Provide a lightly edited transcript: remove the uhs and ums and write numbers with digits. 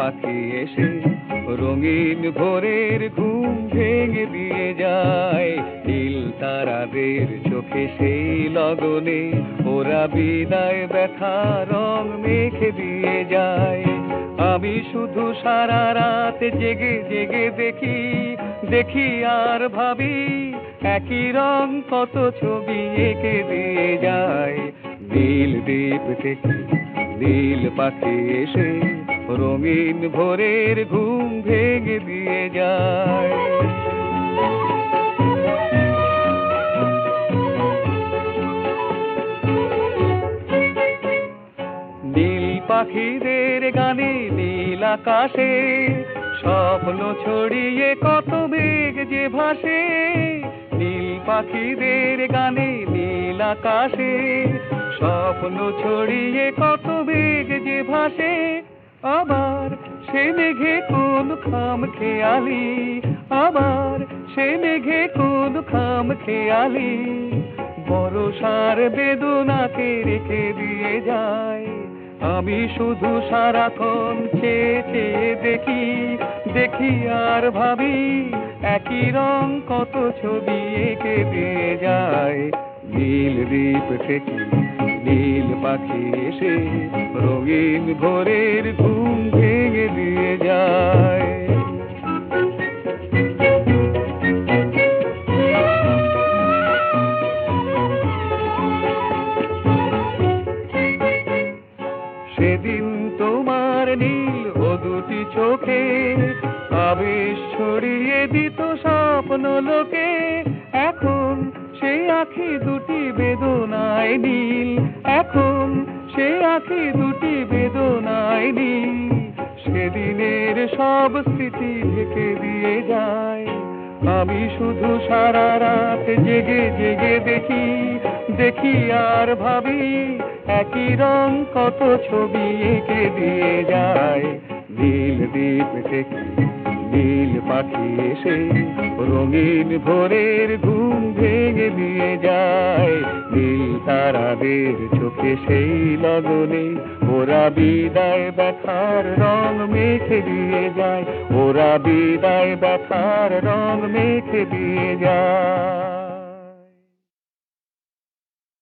পাখি এসে রঙিন ভোরের ঘুম ভেঙে দিয়ে যায়। নীল তারাদের চোখে সেই লগনে ওরা বিদায় ব্যথা রং মেখে দিয়ে যায়। আমি শুধু সারা রাত জেগে জেগে দেখি দেখি আর ভাবি একই রং কত ছবি এঁকে দিয়ে যায়। নীল দ্বীপ থেকে নীল পাখি এসে রঙিন ভোরের ঘুম ভেঙে দিয়ে যায়। নীল পাখিদের গানে নীল আকাশে স্বপ্ন ছড়িয়ে কত মেঘ যে ভাসে। নীল পাখিদের গানে নীল আকাশে স্বপ্ন ছড়িয়ে কত মেঘ যে ভাসে। আবার সে মেঘে কোন খাম খেয়ালি, আবার সে মেঘে কোন খাম খেয়ালি বরষার বেদনাকে রেখে দিয়ে যায়। আমি শুধু সারাক্ষণ চেয়ে চেয়ে দেখি দেখি আর ভাবি একই রং কত ছবি এঁকে দিয়ে যায়। নীল দ্বীপ থেকে নীল পাখি এসে রঙিন ভোরের ঘুম ভেঙে দিয়ে যায়। সেদিন তোমার নীল ও দুটি চোখে আবেশ ছড়িয়ে দিত স্বপ্ন লোকে। এখন সেই আঁখি দুটি বেদনায় নীল, এখন সেই আঁখি দুটি বেদনায় নীল। সেদিনের সব স্মৃতি ঢেকে দিয়ে যায়। আমি শুধু সারা রাত জেগে জেগে দেখি দেখি আর ভাবি একই রং কত ছবি এঁকে দিয়ে যায়। নীল দ্বীপ থেকে নীল পাখি এসে রঙিন ভোরের ঘুম ভেঙে দিয়ে যায়। নীল তারাদের চোখে সেই লগনে ওরা বিদায় ব্যথার রং মেখে দিয়ে যায়। ওরা বিদায় ব্যথার রং মেখে দিয়ে যায়।